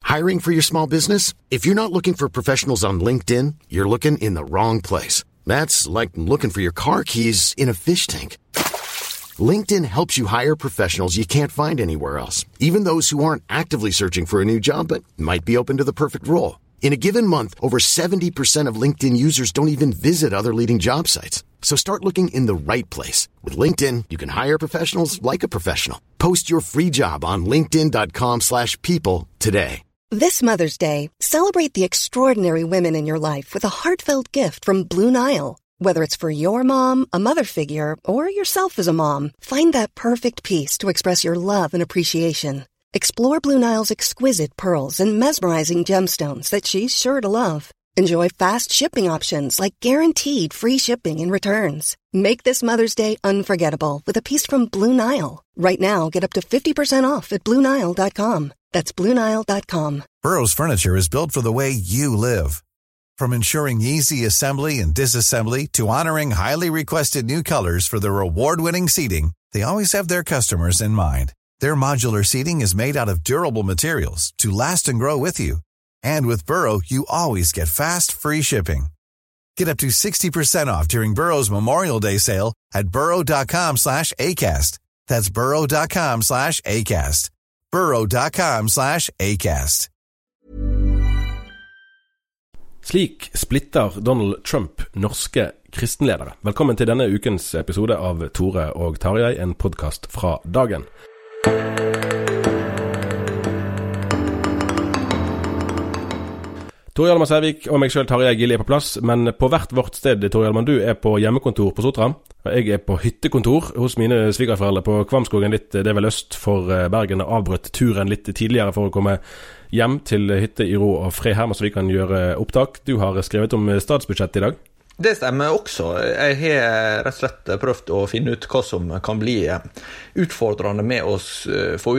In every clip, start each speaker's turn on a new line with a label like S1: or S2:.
S1: Hiring for your small business? If you're not looking for professionals on LinkedIn, you're looking in the wrong place. That's like looking for your car keys in a fish tank. LinkedIn helps you hire professionals you can't find anywhere else, even those who aren't actively searching for a new job but might be open to the perfect role. In a given month, over 70% of LinkedIn users don't even visit other leading job sites. So start looking in the right place. With LinkedIn, you can hire professionals like a professional. Post your free job on linkedin.com/people today.
S2: This Mother's Day, celebrate the extraordinary women in your life with a heartfelt gift from Blue Nile. Whether it's for your mom, a mother figure, or yourself as a mom, find that perfect piece to express your love and appreciation. Explore Blue Nile's exquisite pearls and mesmerizing gemstones that she's sure to love. Enjoy fast shipping options like guaranteed free shipping and returns. Make this Mother's Day unforgettable with a piece from Blue Nile. Right now, get up to 50% off at BlueNile.com. That's BlueNile.com.
S3: Burrow's furniture is built for the way you live. From ensuring easy assembly and disassembly to honoring highly requested new colors for their award-winning seating, they always have their customers in mind. Their modular seating is made out of durable materials to last and grow with you. And with Burrow, you always get fast, free shipping. Get up to 60% off during Burrow's Memorial Day sale at burrow.com/ACAST. That's burrow.com/ACAST. burrow.com/ACAST.
S4: Slik splitter Donald Trump norske kristenledere. Velkommen til denne ukens episode av Tore og Tarjei, en podcast fra Dagen. Tore Hjalmar Sævik og meg selv, Tarjei Gilje, er på plass, men på hvert vårt sted, Tore Hjalmar, du er på hjemmekontor på Sotra, og jeg er på hyttekontor hos mine svigerforeldre på Kvamskogen, litt, det er vel øst for Bergen, og avbrøtt turen litt tidligere for å komme hjem til hytte i ro og fred her, så vi kan gjøre opptak. Du har skrevet om statsbudsjett i dag.
S5: Det stemmer også. Jeg har rett og slett prøvd å finne ut hva som kan bli utfordrende med oss få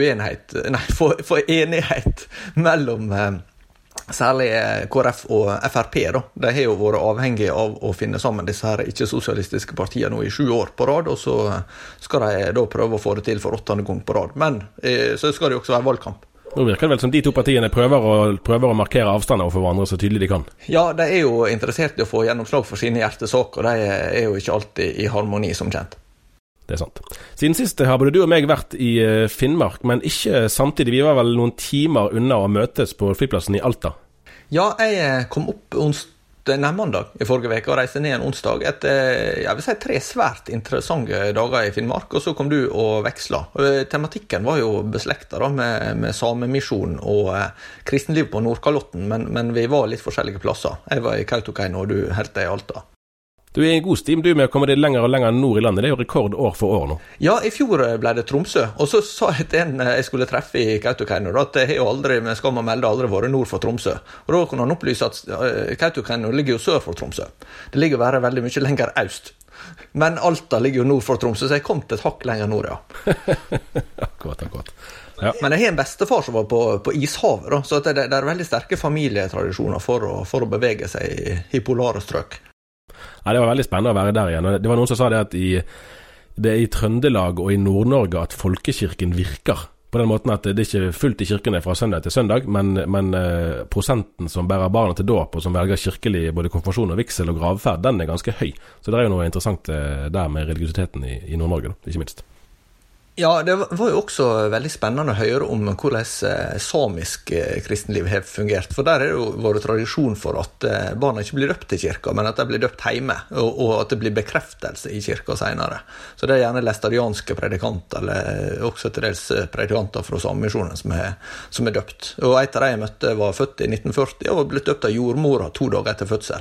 S5: enighet mellom særlig KrF og FrP. Da. De har jo vært avhengige av å finne sammen disse her ikke-sosialistiske partiene nå i 7 år på rad, og så skal de da prøve å få det til for 8. gang på rad. Men så skal det jo også være valgkamp.
S4: Nå virker det vel som de to partiene prøver å markere avstander overfor hverandre så tydelig de kan. Ja,
S5: de er jo interessert i å få gjennomslag for sine hjertesaker, og de er jo ikke alltid i harmoni som kjent.
S4: Det er sant. Siden sist har både du og meg vært i Finnmark, men ikke samtidig. Vi var vel noen timer unna å møtes på flyplassen i Alta.
S5: Ja, jeg kom opp mandag i forrige veke og reiste ned en onsdag etter, jeg vil si, 3 svært interessante dager i Finnmark, og så kom du og veksla. Tematikken var jo beslektet da, med samemisjon og kristenliv på Nordkalotten, men vi var litt forskjellige plasser. Jeg var i Kautokeino og du helt i Alta.
S4: Du er i en god stim, du, med å komme deg lenger og lenger nord i landet. Det er jo rekord år for år nå.
S5: Ja, i fjor ble det Tromsø, og så sa jeg til en jeg skulle treffe i Kautokeino at jeg har jo aldri, med skam å melde, aldri vært nord for Tromsø. Og da kunne han opplyse at Kautokeino ligger jo sør for Tromsø. Det ligger jo bare veldig mye lenger øst. Men Alta ligger jo nord for Tromsø, så jeg kom til et hakk lenger nord, ja.
S4: akkurat. Ja.
S5: Men jeg har en bestefar som var på ishavet, da, så det er veldig sterke familietradisjoner for å bevege seg i polare strøk.
S4: Ja, det var veldig spennende å være der igjen. Det var noen som sa det at det er i Trøndelag og i Nord-Norge at folkekirken virker. På den måten at det er ikke fullt i kirkene fra søndag til søndag, men prosenten som bærer barna til dåp og som velger kirkelig både konfirmasjon og vigsel og gravferd, den er ganske høy. Så det er jo noe interessant der med religiøsiteten i Nord-Norge, ikke minst.
S5: Ja, det var jo også veldig spennende å høre om hvordan samisk kristenliv har fungert. For der er det jo vår tradisjon for at barna ikke blir døpt i kirka, men at de blir døpt hjemme, og at det blir bekreftelse i kirka senere. Så det er gjerne læstadianske predikanter, eller også til dels predikanter fra samemisjonen som er døpt. Og et av de jeg møtte var født i 1940 og var blitt døpt av jordmora 2 dager etter fødsel.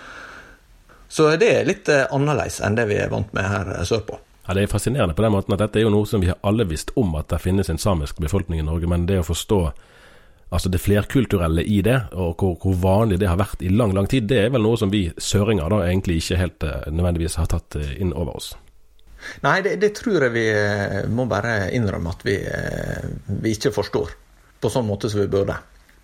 S5: Så det er litt annerledes enn det vi er vant med her sørpå.
S4: Ja, det er fascinerende på den måten at dette er jo noe som vi har alle visst om at det finnes en samisk befolkning i Norge, men det å forstå altså det flerkulturelle i det, og hvor vanlig det har vært i lang, lang tid, det er vel noe som vi søringer da egentlig ikke helt nødvendigvis har tatt inn over oss.
S5: Nei, det tror jeg vi må bare innrømme at vi ikke forstår på sånn måte som vi burde.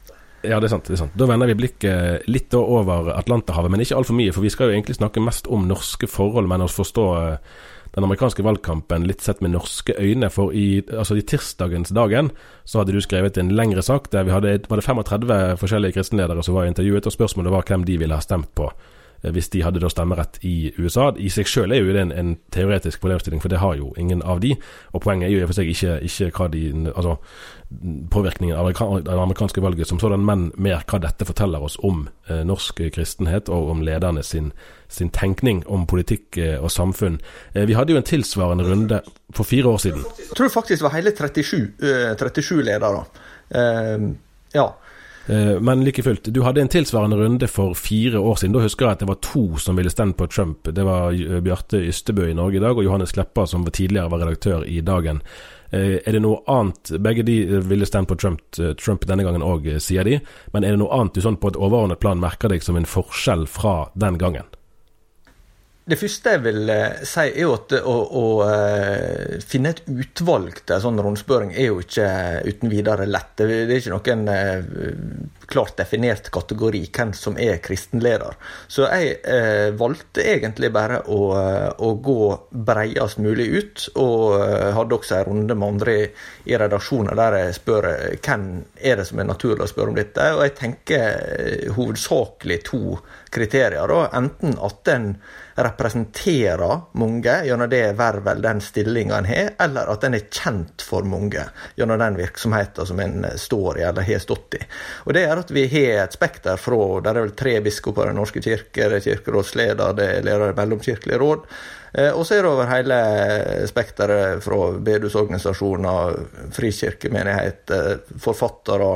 S4: Ja, det er sant, det er sant. Da vender vi blikket litt over Atlanterhavet, men ikke alt for mye, for vi skal jo egentlig snakke mest om norske forhold, men å forstå den amerikanske valgkampen litt sett med norske øyne, for i tirsdagens dagen så hadde du skrevet en lengre sak der var det 35 forskjellige kristenledere som var intervjuet, og spørsmålet var hvem de ville ha stemt på hvis de hadde da stemmerett i USA. I seg selv jo det en teoretisk problemstilling, for det har jo ingen av de, og poenget jo for seg ikke hva påvirkningen av det amerikanske valget som sådan, men mer hva dette forteller oss om norsk kristenhet og om lederne sin tenkning om politikk og samfunn. Vi hadde jo en tilsvarende runde for 4 år siden.
S5: Jeg tror faktisk det var hele 37 ledere. Ja.
S4: Men like fullt, du hadde en tilsvarende runde for 4 år siden. Da husker jeg at det var 2 som ville stemme på Trump. Det var Bjarte Ystebø i Norge i dag, og Johannes Kleppa som tidligere var redaktør i Dagen. Er det noe annet, begge de ville stemme på Trump denne gangen også, sier de, men er det noe annet du sånn på et overordnet plan merker deg som en forskjell fra den gangen?
S5: Det første jeg vil si jo at å finne et utvalg til en sånn rundspøring jo ikke uten videre lett. Det er ikke noen klart definert kategori hvem som kristenleder. Så jeg valgte egentlig bare å gå bredest mulig ut, og hadde også en runde med andre i redaksjonen der jeg spør hvem det som naturlig å spørre om dette, og jeg tenker hovedsakelig 2 kriterier da. Enten at den representerer mange gjennom det verv den stillingen en har, eller at den kjent for mange gjennom den virksomheten som en står i eller har stått i. Og det at vi har et spekter fra, der vel 3 biskoper i Den norske kirke, det kirkerådsleder, det leder mellomkirkelig råd, og så det over hele spekteret fra bedehusorganisasjoner, frikirkemenighet, forfattere,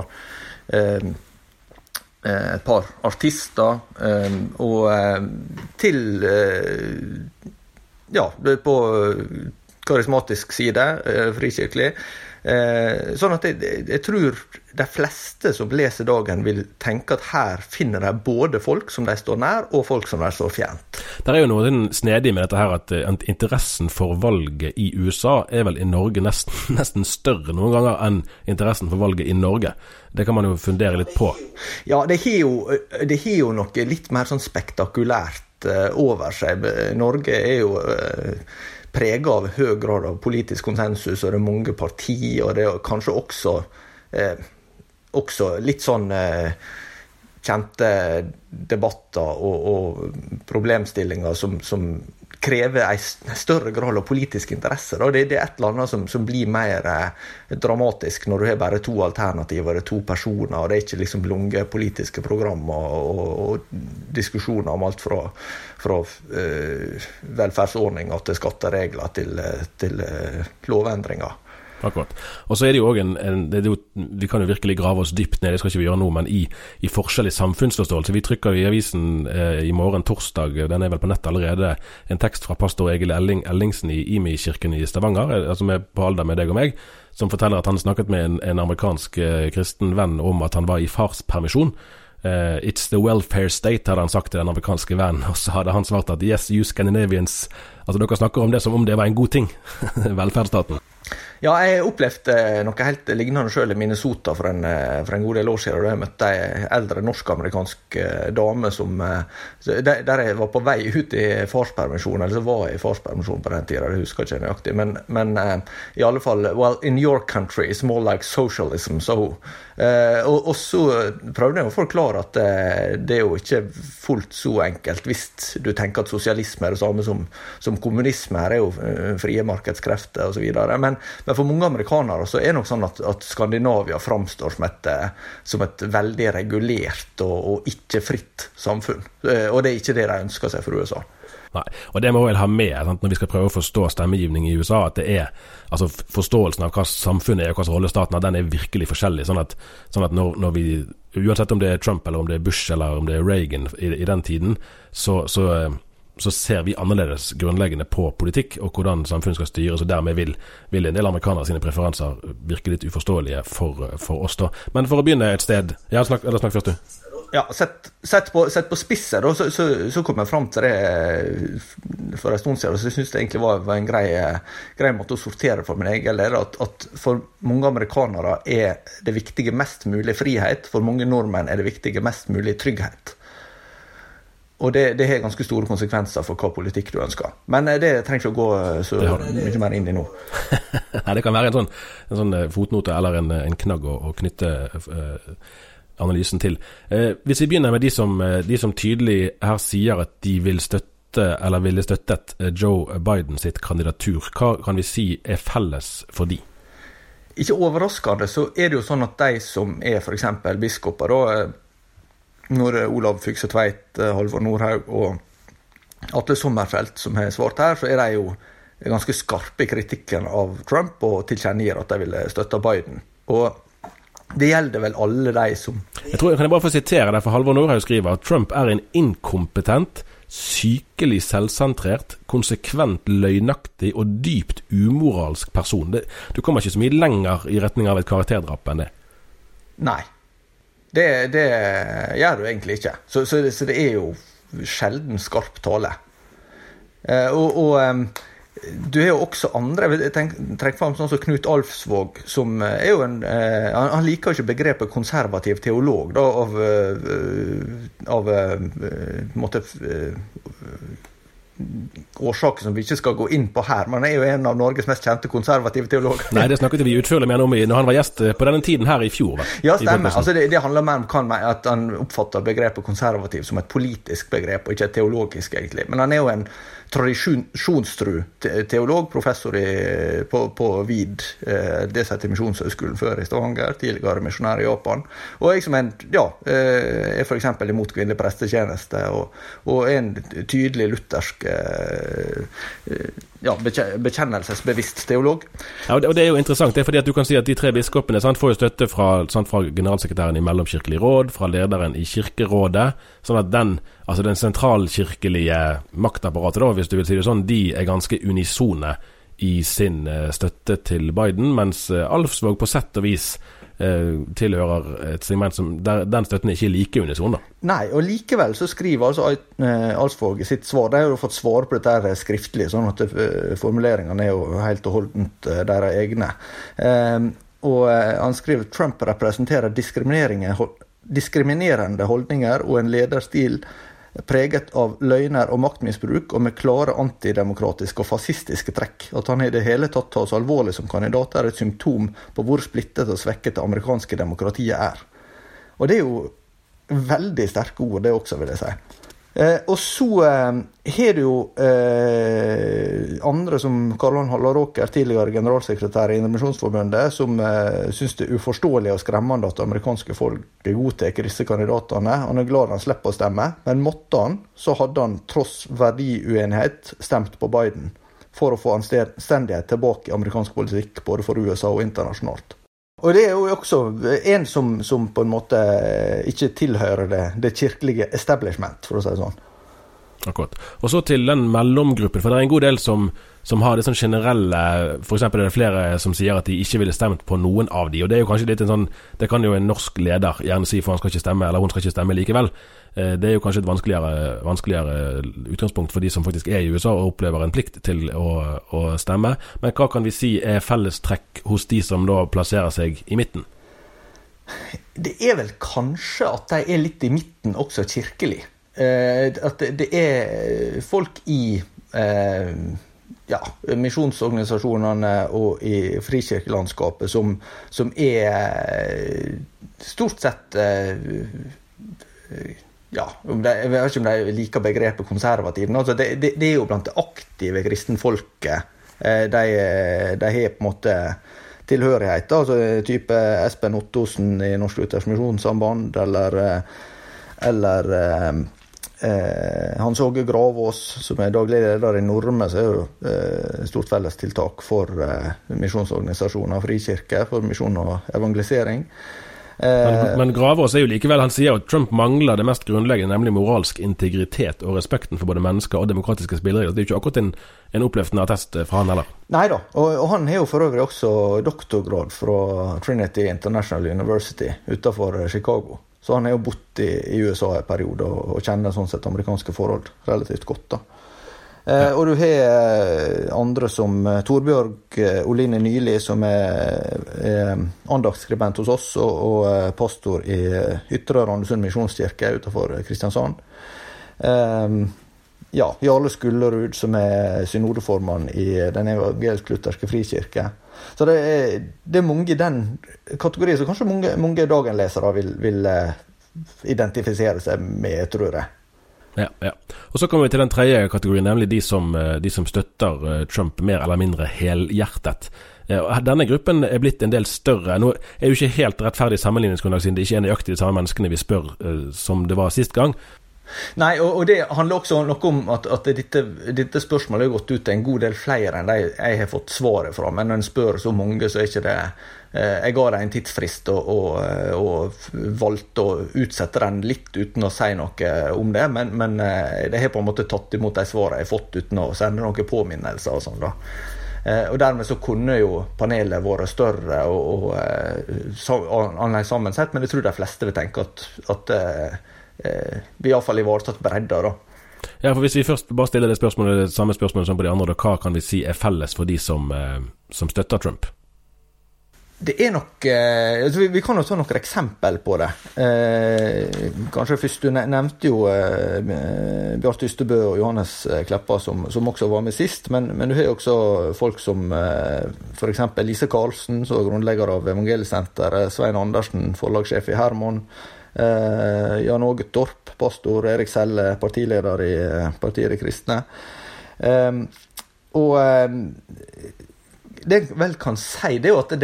S5: et par artister, og til på karismatisk side, frikirkelig. Sånn at jeg tror de fleste som leser Dagen vil tenke at her finner de både folk som de står nær, og folk som de står fjernt.
S4: Det jo noe snedig med dette her, at interessen for valget i USA vel i Norge nesten større noen ganger enn interessen for valget i Norge. Det kan man jo fundere litt på.
S5: Ja, det har jo noe litt mer sånn spektakulært over seg. Norge jo preget av høy grad av politisk konsensus, og det mange partier, og det kanskje også litt sånn kjente debatter og problemstillinger som krever en større grad av politisk interesse. Det et eller annet som blir mer dramatisk når du har bare 2 alternativer, 2 personer, og det ikke liksom lange politiske programmer og diskusjoner om alt fra velferdsordninger til skatteregler til lovendringer.
S4: Akkurat. Og så det jo også vi kan jo virkelig grave oss dypt ned, det skal ikke vi gjøre nå, men i forskjellig samfunnsforståelse. Vi trykker i avisen i morgen torsdag, den vel på nett allerede, en tekst fra pastor Egil Ellingsen i IMI-kirken i Stavanger, som på alder med deg og meg, som forteller at han snakket med en amerikansk kristen venn om at han var i farspermisjon. It's the welfare state, hadde han sagt til den amerikanske vennen, og så hadde han svart at yes, you Scandinavians, altså dere snakker om det som om det var en god ting, velferdsstaten.
S5: Ja, jeg opplevde noe helt lignende selv i Minnesota for en god del år siden, da jeg møtte en eldre norsk-amerikansk dame der jeg var på vei ut i farspermisjon, eller så var jeg i farspermisjon på den tiden, jeg husker ikke nøyaktig, men i alle fall, well, in your country it's more like socialism, so og så prøvde jeg å forklare at det jo ikke fullt så enkelt hvis du tenker at sosialisme det samme som kommunisme, her jo frie markedskrefter og så videre, men for mange amerikanere så det nok sånn at Skandinavia framstår som et veldig regulert og ikke fritt samfunn, og det ikke det de ønsker seg for USA.
S4: Nei, og det må vi vel ha med sant, når vi skal prøve å forstå stemmegivning i USA, at det altså forståelsen av hva samfunnet og hva rolle staten har, den virkelig forskjellig, sånn at når vi, uansett om det Trump eller om det Bush eller om det Reagan i den tiden, så ser vi annerledes grunnleggende på politikk og hvordan samfunnet skal styres, og dermed vil en del amerikanere sine preferanser virke litt uforståelige for oss da. Men for å begynne et sted, snakk først du.
S5: sett på spisset da, så kom jeg frem til det for en stund siden, så jeg synes det egentlig var en grei måte å sortere for min egen del, at for mange amerikanere det viktige mest mulig frihet, for mange nordmenn det viktige mest mulig trygghet. Og det har ganske store konsekvenser for hva politikk du ønsker. Men det trenger ikke å gå så mye mer inn i nå.
S4: Nei, det kan være en sånn fotnote eller en knagg å knytte analysen til. Hvis vi begynner med de som tydelig her sier at de vil støtte eller ville støttet Joe Biden sitt kandidatur, hva kan vi si felles for de?
S5: Ikke overraskende så det jo sånn at de som for eksempel biskoper da, når Olav Fykse Tveit, Halvor Nordhaug og Atle Sommerfelt som har svart her, så de jo ganske skarpe i kritikken av Trump og tilkjennegir at de ville støtte Biden. Og det gjelder vel alle de som...
S4: Kan jeg bare få sitere det, for Halvor Nordhaug skriver at Trump en inkompetent, sykelig selvsentrert, konsekvent løgnaktig og dypt umoralsk person. Du kommer ikke så mye lenger i retning av et karakterdrap enn det.
S5: Nei. Det gjør du egentlig ikke. Så det jo sjelden skarp tale. Du har jo også andre, jeg trekker frem sånn som Knut Alfsvåg, som jo han liker jo ikke begrepet konservativ teolog, da, av måte årsaker som vi ikke skal gå inn på her, men han jo en av Norges mest kjente konservative teologer.
S4: Nei, det snakket vi utførlig med om når han var gjest på denne tiden her i fjor.
S5: Ja, stemmer. Altså, det handler mer om at han oppfatter begrepet konservativ som et politisk begrep, og ikke et teologisk egentlig. Men han jo en tradisjonstru teolog, professor på VID, det til Misjonshøgskolen før i Stavanger, tidligere misjonær i Japan, og jeg som for eksempel imot kvinnelig prestetjeneste, og en tydelig luthersk bekjennelsesbevisst teolog. Ja, og det jo interessant, det fordi at du kan si at de tre biskopene får jo støtte fra generalsekretæren i Mellomkirkelig råd, fra lederen i Kirkerådet, sånn at den sentralkirkelige maktapparatet da, hvis du vil si det sånn, de ganske unisone i sin støtte til Biden, mens Alfsvåg på sett og vis tilhører et segment som der den støtten ikke like unison da. Nei, og likevel så skriver Alfsvåg i sitt svar, de har jo fått svar på dette skriftlig, sånn at formuleringene jo helt og holdent deres egne. Og han skriver Trump representerer diskriminerende holdninger og en lederstil preget av løgner og maktmisbruk og med klare antidemokratiske og fascistiske trekk. At han i det hele tatt tar oss alvorlig som kandidat et symptom på hvor splittet og svekket det amerikanske demokratiet Og det jo veldig sterke ord, det også vil jeg si. Og så har du jo andre som Karl-Johan Hallaråker, tidligere generalsekretær i Indremisjonsforbundet, som synes det uforståelig og skremmende at amerikanske folk godtar disse kandidatene. Han glad han slipper å stemme, men måtte han, så hadde han tross verdiuenighet stemt på Biden for å få anstendighet tilbake i amerikansk politikk, både for USA og internasjonalt. Og det jo også en som på en måte ikke tilhører det kirkelige establishment, for å si det sånn.
S4: Akkurat. Og så til den mellomgruppen, for det en god del som har det sånn generelle, for eksempel det flere som sier at de ikke ville stemt på noen av de, og det jo kanskje litt en sånn, det kan jo en norsk leder gjerne si, for han skal ikke stemme, eller hun skal ikke stemme likevel. Det jo kanskje et vanskeligere utgangspunkt for de som faktisk i USA og opplever en plikt til å stemme. Men hva kan vi si fellestrekk hos de som da plasserer seg i midten?
S5: Det vel kanskje at de litt i midten også kirkelig. At det folk i misjonsorganisasjonene og i frikirkelandskapet som stort sett jeg vet ikke om de liker begrepet konservativ, altså det jo blant det aktive kristenfolket de har på en måte tilhørighet, altså type Espen Ottosen i Norsk Luthersk Misjonssamband eller Hans Åge Gravås, som daglig leder i Norme, så jo stort felles tiltak for misjonsorganisasjoner, frikirke, for misjon og evangelisering.
S4: Men Gravås jo likevel, han sier at Trump mangler det mest grunnleggende, nemlig moralsk integritet og respekten for både mennesker og demokratiske spillere. Det jo ikke akkurat en oppløftende attest fra han heller.
S5: Neida, og han har jo for øvrig også doktorgrad fra Trinity International University utenfor Chicago. Så han har jo bodd i USA en periode og kjenner sånn sett amerikanske forhold relativt godt da. Og du har andre som Torbjørg Oline Nyli, som andaktskribent hos oss og pastor i Ytre Randesund Misjonskirke utenfor Kristiansand. Jarle Skullerud, som synodeformann i den evangelisk-lutherske frikirke. Så det er mange i den kategorien, så kanskje mange dagenlesere vil identifisere seg med, tror jeg.
S4: Ja. Og så kommer vi til den tredje kategorien, nemlig de som støtter Trump mer eller mindre helhjertet. Denne gruppen blitt en del større. Nå jo ikke helt rettferdig sammenligningsgrunnlag, siden det ikke nøyaktig de samme menneskene vi spør som det var sist gang.
S5: Nei, og det handler også noe om at dette spørsmålet har gått ut til en god del flere enn de jeg har fått svaret fra, men når en spør så mange, så ikke det. Jeg ga det en tidsfrist og valgte å utsette den litt uten å si noe om det, men det har på en måte tatt imot de svarene jeg har fått uten å sende noen påminnelser og sånn da. Og dermed så kunne jo panelet vært større og annerledes sammensett, men jeg tror de fleste vil tenke at vi i hvert fall ivaretatt bredda da.
S4: Ja, for hvis vi først bare stiller det samme spørsmålet som på de andre, hva kan vi si felles for de som støtter Trump?
S5: Det nok, vi kan jo ta noen eksempel på det. Kanskje først, du nevnte jo Bjarte Ystebø og Johannes Kleppa som også var med sist, men du har jo også folk som for eksempel Lise Karlsen, som er grunnlegger av Evangeliesenter, Svein Andersen, forlagssjef i Hermon, Jan Åge Torp, pastor, Erik Selle, partileder i Partiet De Kristne. Og det jeg vel kan si, det jo at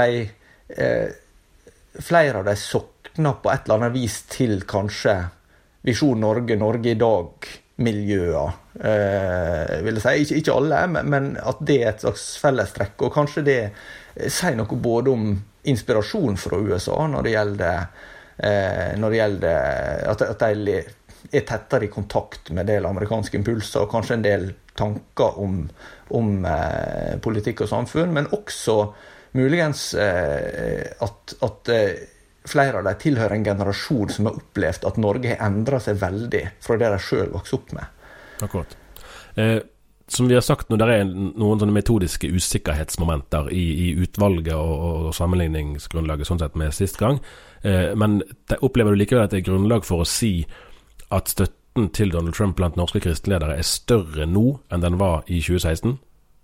S5: flere av de sokner på et eller annet vis til kanskje Visjon Norge i dag-miljøer, vil jeg si. Ikke alle, men at det et slags fellestrekk, og kanskje det sier noe både om inspirasjon fra USA når det gjelder at de tettere i kontakt med en del amerikanske impulser, og kanskje en del tanker om politikk og samfunn, men også muligens at flere av dem tilhører en generasjon som har opplevd at Norge har endret seg veldig fra det de selv vokste opp med.
S4: Akkurat. Som vi har sagt nå, det noen sånne metodiske usikkerhetsmomenter i utvalget og sammenligningsgrunnlaget sånn sett med sist gang, men opplever du likevel at det grunnlag for å si at støtten til Donald Trump blant norske kristenledere større nå enn den var i 2016?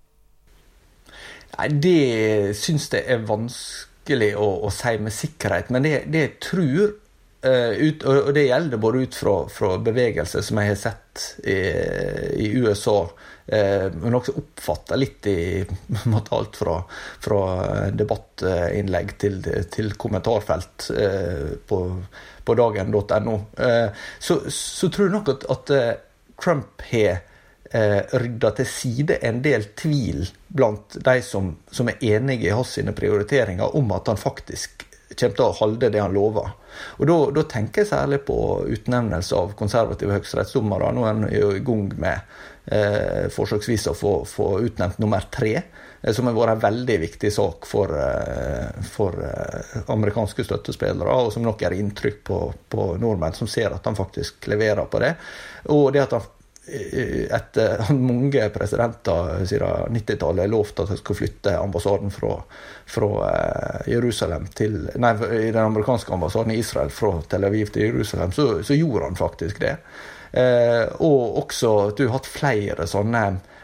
S5: Nei, det synes jeg vanskelig å si med sikkerhet, men det jeg tror, og det gjelder både ut fra bevegelser som jeg har sett i USA, men også oppfattet litt i alt fra debattinnlegg til kommentarfelt på dagen.no. Så tror jeg nok at Trump har ryddet til side en del tvil blant de som enige i hans sine prioriteringer om at han faktisk kommer til å holde det han lover. Og da tenker jeg særlig på utnevnelse av konservative høyesterettsdommere. Nå er han jo i gang med forsøksvis å få utnevnt nummer 3, som har vært en veldig viktig sak for amerikanske støttespillere, og som nok inntrykk på nordmenn som ser at han faktisk leverer på det. Og det at etter mange presidenter siden 90-tallet lovt at han skulle flytte ambassaden fra Jerusalem i den amerikanske ambassaden i Israel fra Tel Aviv til Jerusalem, så gjorde han faktisk det. Og også at du har hatt flere sånne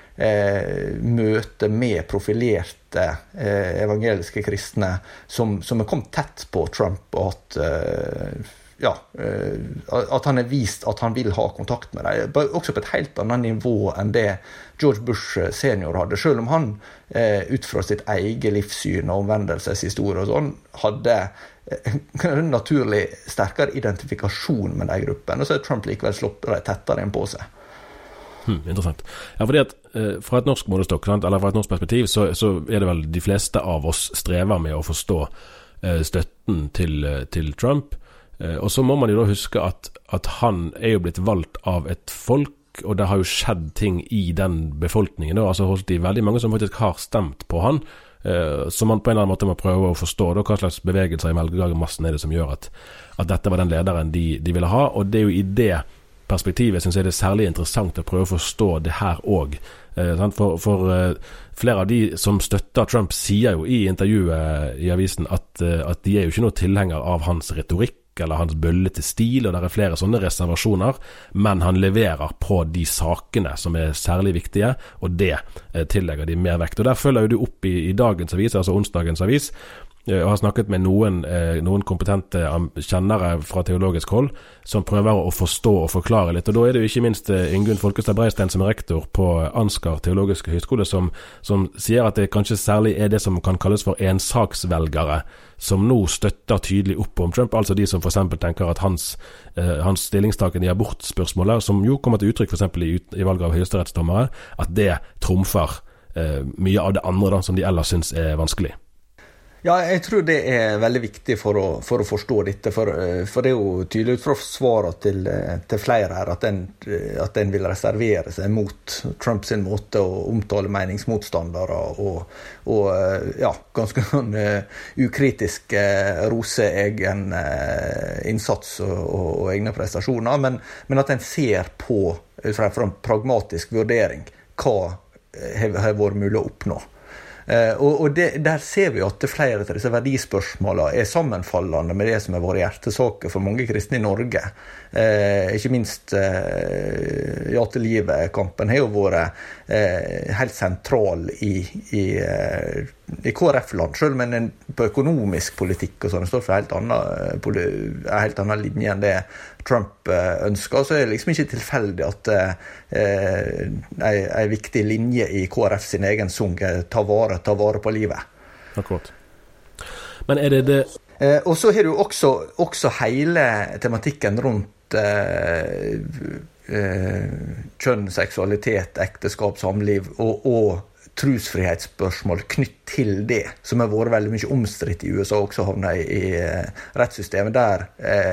S5: møter med profilerte evangeliske kristne som er kommet tett på Trump, og at han har vist at han vil ha kontakt med dem, også på et helt annet nivå enn det George Bush senior hadde, selv om han ut fra sitt eget livssyn og omvendelseshistorie og sånn, hadde en naturlig sterkere identifikasjon med de gruppene, og så har Trump likevel slått det tettere inn på seg.
S4: Interessant. Ja, fordi at fra et norsk målestokk, eller fra et norsk perspektiv, så er det vel de fleste av oss strever med å forstå støtten til Trump. Og så må man jo da huske at han jo blitt valgt av et folk, og det har jo skjedd ting i den befolkningen da, altså hos de veldig mange som faktisk har stemt på han, som man på en eller annen måte må prøve å forstå da, hva slags bevegelser i velgermassen det som gjør at dette var den lederen de ville ha, og det jo i det perspektivet synes jeg det særlig interessant å prøve å forstå det her også. For flere av de som støtter Trump sier jo i intervjuet i avisen at de jo ikke noe tilhenger av hans retorikk eller hans bøllete stil, og det flere sånne reservasjoner, men han leverer på de sakene som særlig viktige, og det tillegger de mer vekt. Og der følger jo du opp i dagens avis, altså onsdagens avis, og har snakket med noen kompetente kjennere fra teologisk hold som prøver å forstå og forklare litt, og da det jo ikke minst Ingunn Folkestad Breistein som rektor på Ansgar teologiske høyskole som sier at det kanskje særlig det som kan kalles for ensaksvelgere som nå støtter tydelig opp om Trump, altså de som for eksempel tenker at hans stillingstaken i abortspørsmålet, som jo kommer til uttrykk for eksempel i valget av høyesterettsdommere, at det trumfer mye av det andre da, som de ellers synes vanskelig.
S5: Ja, jeg tror det veldig viktig for å forstå dette, for det jo tydelig ut fra svarene til flere her at den vil reservere seg mot Trumps måte å omtale meningsmotstandere og ganske ukritisk rose egen innsats og egne prestasjoner, men at den ser på fra en pragmatisk vurdering hva har vært mulig å oppnå. Og der ser vi at flere av disse verdispørsmålene sammenfallende med det som har vært hjertesaker for mange kristne i Norge. Ikke minst Ja til livet-kampen har jo vært helt sentral i KrF-land, selv men på økonomisk politikk og sånn, står for en helt annen linje enn det Trump ønsker, så det liksom ikke tilfeldig at en viktig linje i KrF sin egen sang ta vare på livet.
S4: Akkurat. Men det...
S5: og så har du også hele tematikken rundt kjønn, seksualitet, ekteskap, samliv og trosfrihetsspørsmål knytt til det, som har vært veldig mye omstridt i USA, også havnet i rettssystemet, der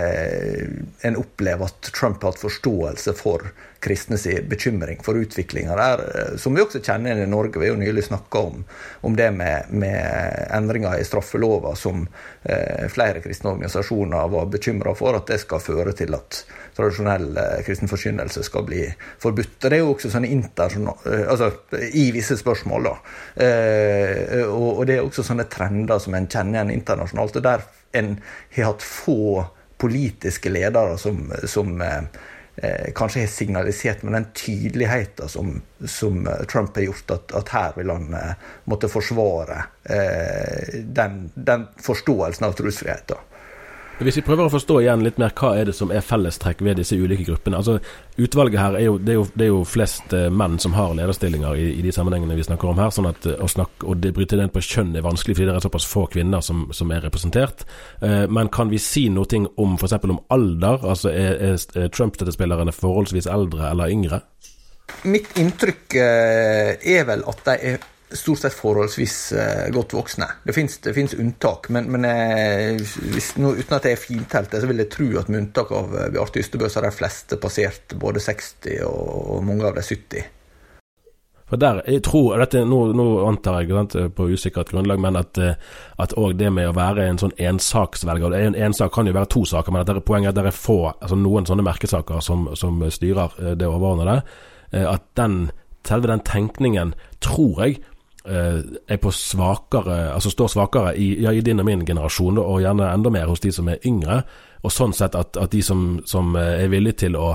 S5: en opplever at Trump har hatt forståelse for kristnes bekymring for utviklingen der, som vi også kjenner i Norge. Vi har jo nylig snakket om det med endringer i straffelova, som flere kristne organisasjoner var bekymret for, at det skal føre til at tradisjonell kristen forkynnelse skal bli forbudt. Det jo også sånne altså i visse spørsmål da. Og det også sånne trender som en kjenner igjen internasjonalt, og der en har hatt få politiske ledere som kanskje har signalisert med den tydeligheten som Trump har gjort, at her vil han måtte forsvare den forståelsen av trosfriheten.
S4: Hvis vi prøver å forstå igjen litt mer hva det som fellestrekk ved disse ulike gruppene. Altså, utvalget her det er jo flest menn som har lederstillinger i de sammenhengene vi snakker om her, sånn at og det bryter den på kjønn vanskelig, fordi det såpass få kvinner som representert. Men kan vi si noe om for eksempel om alder? Altså, Trump-støttespillerne forholdsvis eldre eller yngre?
S5: Mitt inntrykk vel at de stort sett forholdsvis godt voksne. Det finns unntak, men uten at det fintelt, så vil jeg tro at med unntak av Bjarte Ystebø, så de fleste passert både 60 og mange av de 70.
S4: For der, jeg tror, nå antar jeg på usikkert grunnlag, men at også det med å være en sånn ensaksvelger, en sak kan jo være to saker, men at poenget at det få, altså noen sånne merkesaker som styrer det overordnede, at selve den tenkningen, tror jeg, på svakere, altså står svakere i din og min generasjon, og gjerne enda mer hos de som yngre, og sånn sett at de som villige til å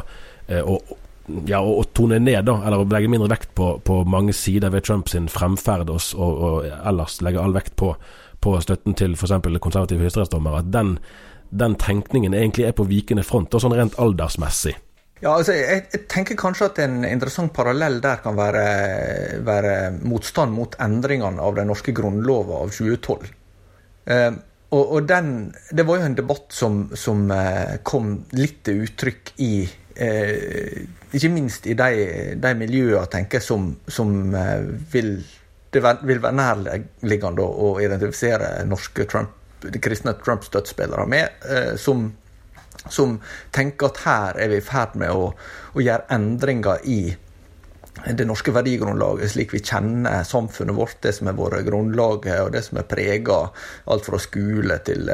S4: tone ned da, eller legge mindre vekt på mange sider ved Trump sin fremferd og ellers legge all vekt på støtten til for eksempel konservative høyesterettsdommere, at den tenkningen egentlig på vikende front, og sånn rent aldersmessig.
S5: Ja, altså, jeg tenker kanskje at en interessant parallell der kan være motstand mot endringene av den norske grunnloven av 2012. Og det var jo en debatt som kom litt til uttrykk ikke minst i de miljøene, tenker jeg, som vil være nærliggende å identifisere de kristne Trump-støttespillere med, som tenker at her vi i ferd med å gjøre endringer i det norske verdigrunnlaget, slik vi kjenner samfunnet vårt, det som våre grunnlaget, og det som preget alt fra skole til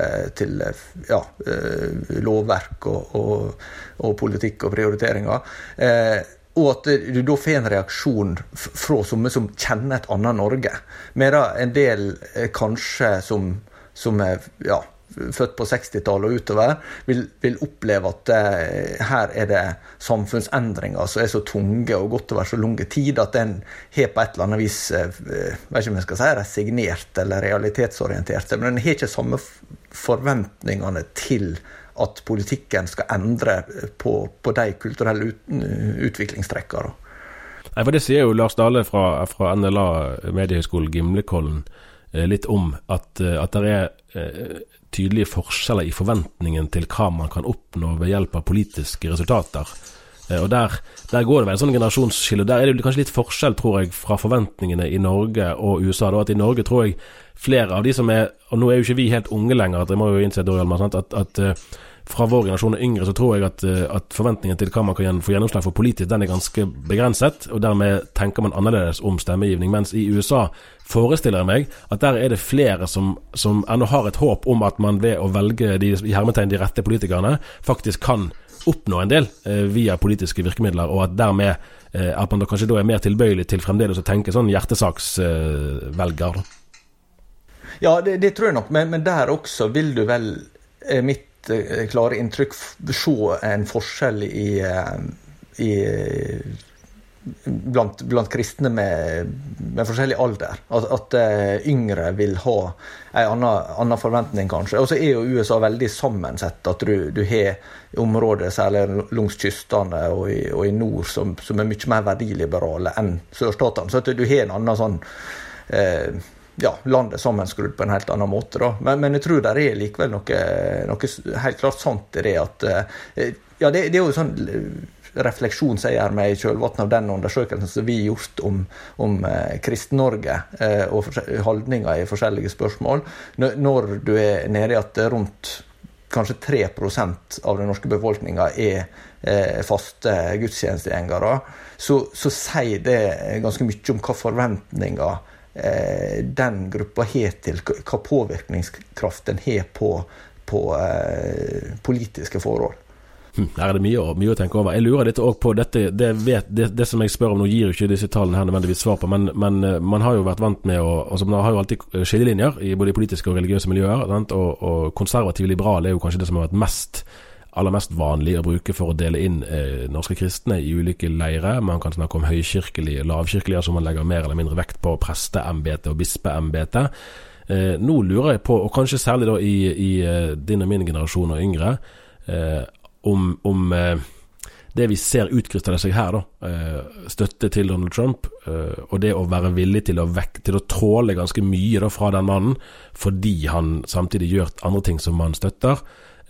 S5: lovverk og politikk og prioriteringer. Og at du da får en reaksjon fra som kjenner et annet Norge. Medan en del kanskje som født på 60-tallet og utover, vil oppleve at her det samfunnsendringer som så tunge og gått over så lange tid, at den har på et eller annet vis, vet ikke om jeg skal si, resignert eller realitetsorientert, men den har ikke samme forventningene til at politikken skal endre på de kulturelle utviklingstrekkene.
S4: Nei, for det sier jo Lars Dale fra NLA Mediehøgskolen Gimlekollen litt om at det tydelige forskjeller i forventningen til hva man kan oppnå ved hjelp av politiske resultater. Og der går det med en sånn generasjonsskille. Der det kanskje litt forskjell, tror jeg, fra forventningene i Norge og USA. Da, at i Norge tror jeg flere av de som og nå jo ikke vi helt unge lenger, at jeg må jo innse at fra vår generasjon og yngre, så tror jeg at forventningen til hva man kan få gjennomslag for politisk, den ganske begrenset, og dermed tenker man annerledes om stemmegivning. Mens i USA forestiller jeg meg at der det flere som ennå har et håp om at man ved å velge de rette politikerne faktisk kan oppnå en del via politiske virkemidler, og at dermed at man da kanskje da mer tilbøyelig til fremdeles å tenke sånn hjertesaksvelger.
S5: Ja, det tror jeg nok, men der også vil du vel mitt klare inntrykk se en forskjell blant kristne med forskjellig alder. At yngre vil ha en annen forventning kanskje. Og så jo USA veldig sammensett, at du har områder, særlig langs kystene og i nord, som mye mer verdiliberale enn sørstatene. Så at du har en annen sånn landet sammenskrudd på en helt annen måte da. Men jeg tror det likevel noe helt klart sant i det at det jo sånn refleksjon som jeg gjør med i kjølvannet av den undersøkelsen som vi har gjort om Kristen-Norge og holdninger i forskjellige spørsmål. Når du nede i at rundt kanskje 3% av den norske befolkningen faste gudstjenestegjengere, så sier det ganske mye om hva forventninger den gruppa har til hva påvirkningskraft den har på politiske forhold.
S4: Her det mye å tenke over. Jeg lurer litt også på dette, det som jeg spør om nå gir jo ikke disse tallene her nødvendigvis svar på, men man har jo vært vant med man har jo alltid skillelinjer i både politiske og religiøse miljøer, og konservativ liberal jo kanskje det som har vært aller mest vanlig å bruke for å dele inn norske kristne i ulike leire. Man kan snakke om høykirkelige, lavkirkelige, altså man legger mer eller mindre vekt på presteembete og bispeembete. Nå lurer jeg på, og kanskje særlig da i din og min generasjon og yngre, om det vi ser utkrystallisere seg her da, støtte til Donald Trump, og det å være villig til å tråle ganske mye da fra den mannen, fordi han samtidig gjør andre ting som man støtter,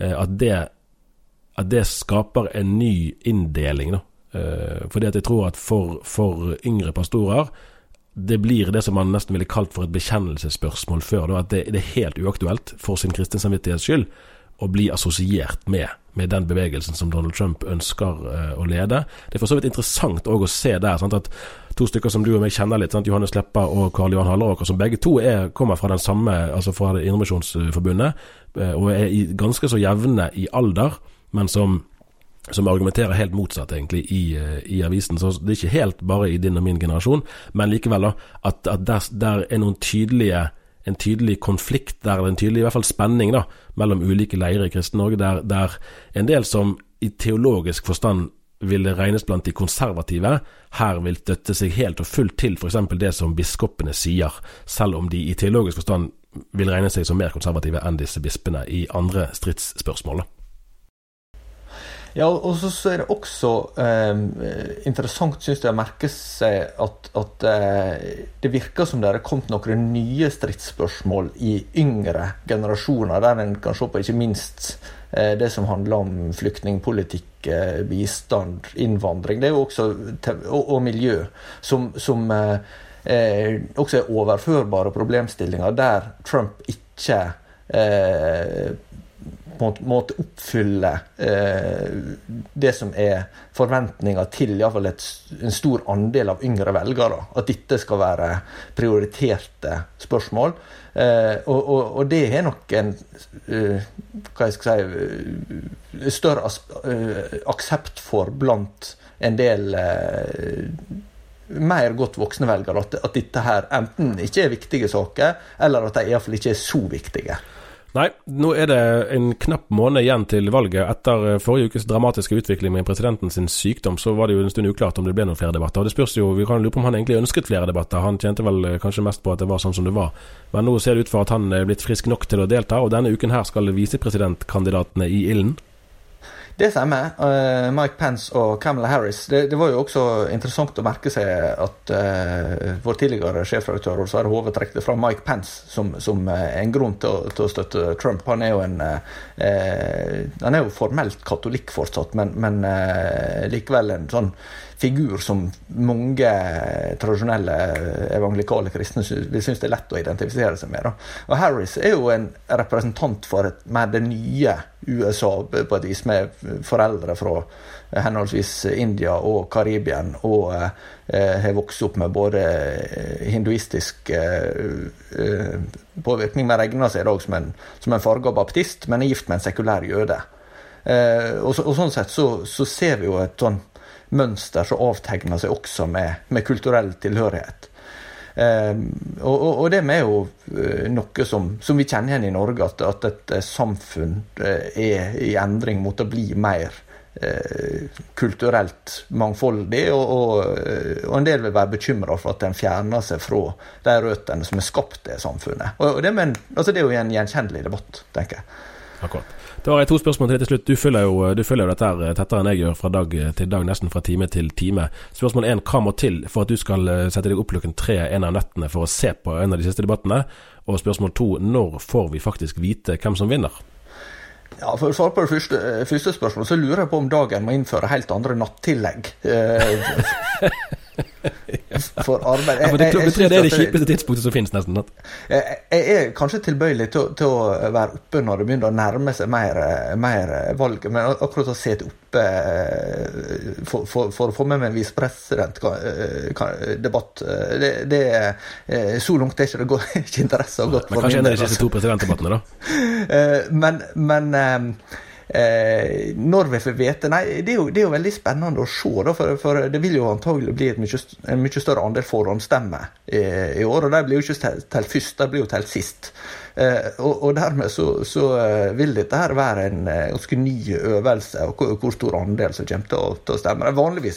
S4: at det skaper en ny inndeling da. Fordi at jeg tror at for yngre pastorer det blir det som man nesten ville kalt for et bekjennelsesspørsmål før da, at det helt uaktuelt for sin kristen samvittighets skyld å bli assosiert med den bevegelsen som Donald Trump ønsker å lede. Det for så vidt interessant også å se der, sant, at to stykker som du og meg kjenner litt, sant, Johannes Leppa og Karl Johan Halleråker, som begge to kommer fra den samme, altså fra Indremisjonsforbundet, og ganske så jevne i alder, men som argumenterer helt motsatt egentlig i avisen. Så det ikke helt bare i din og min generasjon, men likevel da, at der en tydelig konflikt der, eller en tydelig i hvert fall spenning da, mellom ulike leirer i Kristen Norge, der en del som i teologisk forstand vil regnes blant de konservative, her vil støtte seg helt og fullt til for eksempel det som biskopene sier, selv om de i teologisk forstand vil regne seg som mer konservative enn disse bispene i andre stridsspørsmål.
S5: Ja, og så det også interessant, synes jeg, å merke seg at det virker som det kommet noen nye stridsspørsmål i yngre generasjoner, der en kan se på ikke minst det som handler om flyktningpolitikk, bistand, innvandring, det jo også, og miljø, som også overførbare problemstillinger, der Trump ikke på en måte oppfylle det som forventninger til i hvert fall en stor andel av yngre velgere, at dette skal være prioriterte spørsmål. Og det nok en hva jeg skal si, større aksept for blant en del mer godt voksne velgere, at dette her enten ikke viktige saker, eller at de i hvert fall ikke så viktige.
S4: Nei, nå det en knapp måned igjen til valget. Etter forrige ukes dramatiske utvikling med presidenten sin sykdom, så var det jo en stund uklart om det ble noen flere debatter. Og det spørs jo, vi kan lure på om han egentlig ønsket flere debatter. Han tjente vel kanskje mest på at det var sånn som det var. Men nå ser det ut for at han blitt frisk nok til å delta, og denne uken her skal visepresidentkandidatene i ilden.
S5: Det stemmer. Mike Pence og Kamala Harris. Det var jo også interessant å merke seg at vår tidligere sjefredaktør Sverre Hove trekte fra Mike Pence som en grunn til å støtte Trump. Han er jo formelt katolikk fortsatt, men likevel en sånn figur som mange tradisjonelle evangelikale kristne vil synes det lett å identifisere seg med. Og Harris er jo en representant for det nye USA på et vis, med foreldre fra henholdsvis India og Karibien, og har vokst opp med både hinduistisk påvirkning, men regner seg i dag som en farget baptist, men er gift med en sekulær jøde. Og sånn sett så ser vi jo et sånn mønster som avtegner seg også med kulturell tilhørighet. Og det er jo noe som vi kjenner igjen i Norge, at et samfunn i endring mot å bli mer kulturelt mangfoldig, og en del vil være bekymret for at den fjerner seg fra de røttene som skapt det samfunnet. Og det er jo en gjenkjennelig debatt, tenker jeg.
S4: Akkurat. Da har jeg 2 spørsmål til slutt. Du følger jo dette her tettere enn jeg gjør fra dag til dag, nesten fra time til time. Spørsmål 1, hva må til for at du skal sette deg opp klokken 3 en av nettene for å se på en av de siste debattene? Og spørsmål 2, når får vi faktisk vite hvem som vinner?
S5: Ja, for å svare på det første spørsmålet, så lurer jeg på om dagen må innføre helt andre nattillegg. For arbeid.
S4: Klokken 3 det det kjipeste tidspunktet som finnes nesten.
S5: Jeg kanskje tilbøyelig til å være oppe når det begynner å nærme seg mer valg, men akkurat å se oppe for å få med meg en visepresidentdebatt, så langt det ikke interesse og godt for min.
S4: Kanskje en av de siste 2 presidentdebattene da?
S5: Men når vi får vete, det er jo veldig spennende å se da, for det vil jo antagelig bli en mye større andel forhåndsstemmer i år, og de blir jo ikke telt først, de blir jo telt sist, og dermed så vil dette her være en ganske ny øvelse, og hvor stor andel som kommer til å stemme. Vanligvis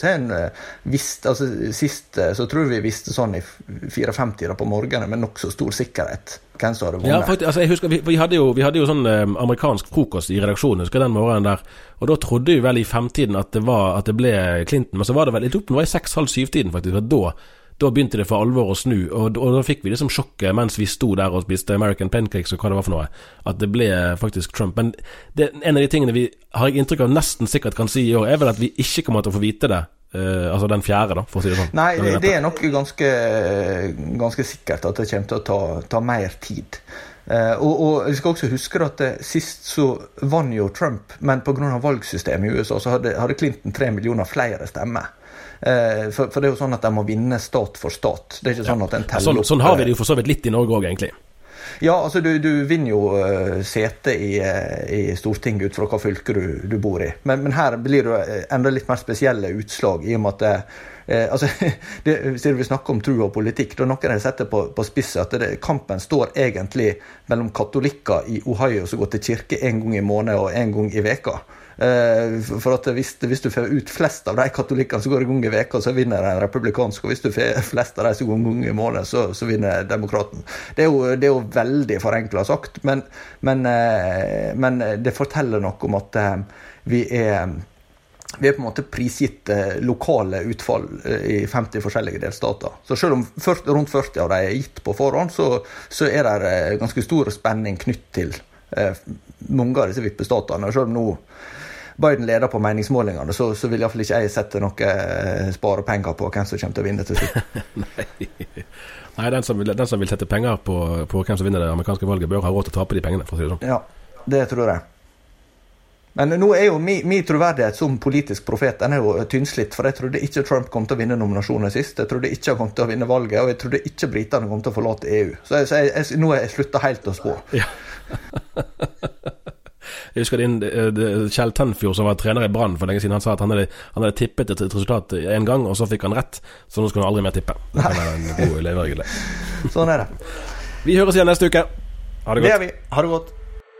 S5: sist så tror vi visste sånn i 4-5-tida på morgenen med nok så stor sikkerhet hvem som hadde vunnet. Ja,
S4: faktisk, jeg husker, vi hadde jo sånn amerikansk frokost i redaksjonen, husker den morgenen der, og da trodde vi vel i 5-tiden at det ble Clinton, men så var det vel, jeg tror det var i 6-halv-7-tiden faktisk, og da begynte det for alvor å snu, og da fikk vi liksom sjokket mens vi sto der og spiste American Pancakes og hva det var for noe, at det ble faktisk Trump. Men en av de tingene vi har inntrykk av nesten sikkert kan si i år, er vel at vi ikke kommer til å få vite det, altså den 4., da, for å si det sånn.
S5: Nei, det er nok ganske sikkert at det kommer til å ta mer tid. Og vi skal også huske at sist så vann jo Trump, men på grunn av valgsystemet i USA så hadde Clinton 3 millioner flere stemmer. For det er jo sånn at de må vinne stat for stat. Det er ikke sånn at den teller opp.
S4: Sånn har vi det jo for så vidt litt i Norge også, egentlig.
S5: Ja, altså du vinner jo sete i Stortinget ut fra hva fylke du bor i. Men her blir det enda litt mer spesielle utslag, i og med at siden vi snakker om tro og politikk, da noen har sett det på spisset, at kampen står egentlig mellom katolikker i Ohio som går til kirke en gang i måneden og en gang i veka. For at hvis du får ut flest av de katolikkene som går i gang i veka, så vinner en republikansk, og hvis du får flest av de som går i gang i måneden, så vinner demokraten. Det er jo veldig forenklet sagt, men det forteller noe om at vi er på en måte prisgitt lokale utfall i 50 forskjellige delstater. Så selv om rundt 40 av de er gitt på forhånd, så er det ganske stor spenning knytt til mange av disse vippestatene. Selv om nå Biden leder på meningsmålingene, så vil i hvert fall ikke jeg sette noe sparepenger på hvem som kommer til å vinne til slutt.
S4: Nei, den som vil sette penger på hvem som vinner det amerikanske valget, bør ha råd til å tape de pengene, for å si det sånn.
S5: Ja, det tror jeg. Men nå er jo min troverdighet som politisk profet, den er jo tynnslitt, for jeg trodde ikke Trump kom til å vinne nominasjonen sist, jeg trodde ikke han kom til å vinne valget, og jeg trodde ikke britene kom til å forlate EU. Så nå er jeg sluttet helt å spå. Ja.
S4: Jeg husker Kjell Tenfjord som var trener i Brann for lenge siden, han sa at han hadde tippet et resultat en gang, og så fikk han rett, så nå skal han aldri mer tippe. Det er en god leveregel.
S5: Sånn er det.
S4: Vi høres igjen neste uke. Ha det godt.
S5: Det gjør vi. Ha det godt.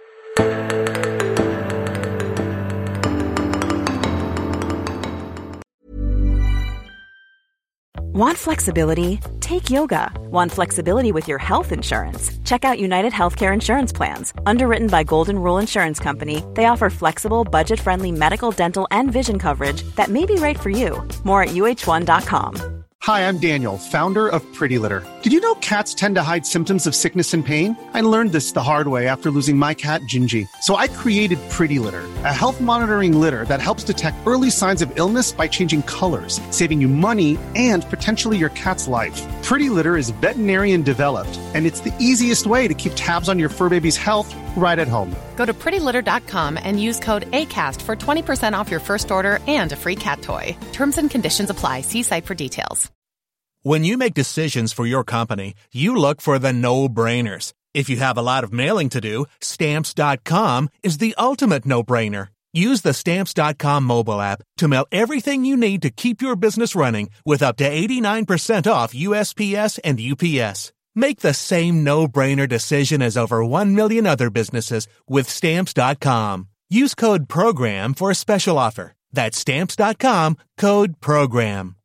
S6: Want flexibility? Take yoga. Want flexibility with your health insurance? Check out United Healthcare Insurance Plans. Underwritten by Golden Rule Insurance Company, they offer flexible, budget-friendly medical, dental, and vision coverage that may be right for you. More at uh1.com.
S7: Hi, I'm Daniel, founder of Pretty Litter. Did you know cats tend to hide symptoms of sickness and pain? I learned this the hard way after losing my cat, Gingy. So I created Pretty Litter, a health monitoring litter that helps detect early signs of illness by changing colors, saving you money and potentially your cat's life. Pretty Litter is veterinarian developed, and it's the easiest way to keep tabs on your fur baby's health right at home.
S8: Go to prettylitter.com and use code ACAST for 20% off your first order and a free cat toy. Terms and conditions apply. See site for details.
S9: When you make decisions for your company, you look for the no-brainers. If you have a lot of mailing to do, Stamps.com is the ultimate no-brainer. Use the Stamps.com mobile app to mail everything you need to keep your business running with up to 89% off USPS and UPS. Make the same no-brainer decision as over 1 million other businesses with Stamps.com. Use code PROGRAM for a special offer. That's Stamps.com, code PROGRAM.